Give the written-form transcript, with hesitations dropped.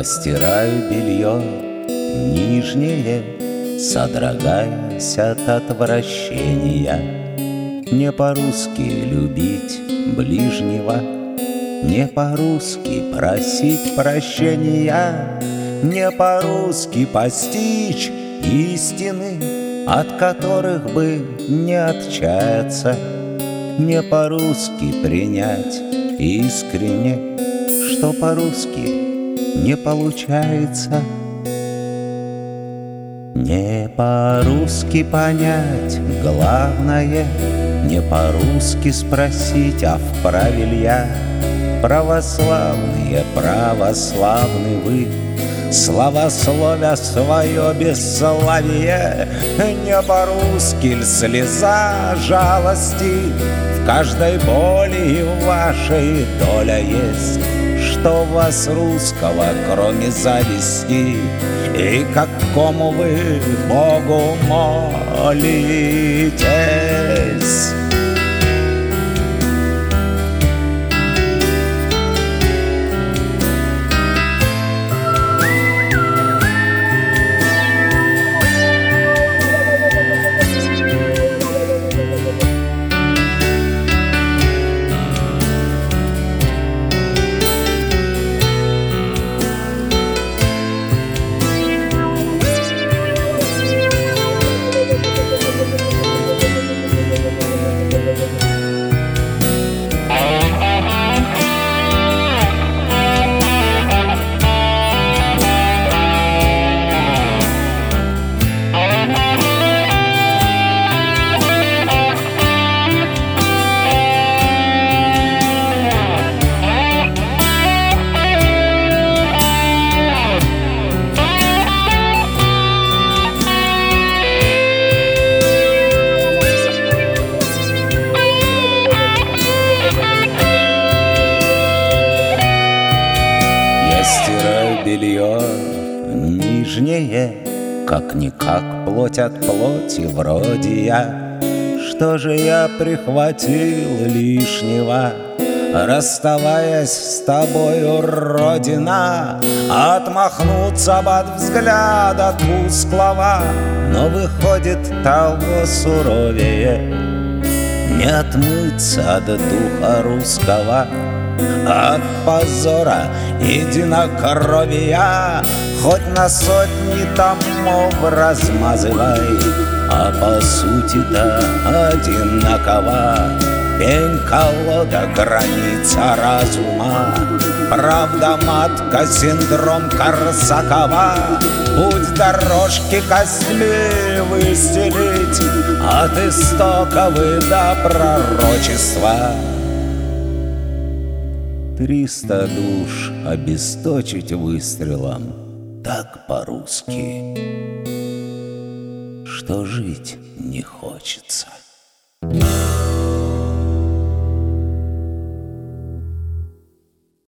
Я стираю белье нижнее, содрогаясь от отвращения. Не по-русски любить ближнего, не по-русски просить прощения, не по-русски постичь истины, от которых бы не отчаяться, не по-русски принять искренне, что по-русски не получается. Не по-русски понять главное, не по-русски спросить, а вправе ли я. Православные, православны вы, славословя свое бесславие. Не по-русски ль слеза жалости, в каждой боли и в вашей доля есть. Что у вас русского, кроме зависти, и к какому вы Богу молитесь? Стираю белье нижнее, как-никак плоть от плоти вроде я. Что же я прихватил лишнего, расставаясь с тобою, Родина? Отмахнуться от взгляда тусклого, но выходит того суровее. Не отмыться от духа русского, от позора единокровия. Хоть на сотни томов размазывай, а по сути-то одинаково. Пень-колода, граница разума, правда матка, синдром Корсакова. Путь дорожки костьми выстелить, от истоков и до пророчества. 300 душ обесточить выстрелом так по-русски, что жить не хочется.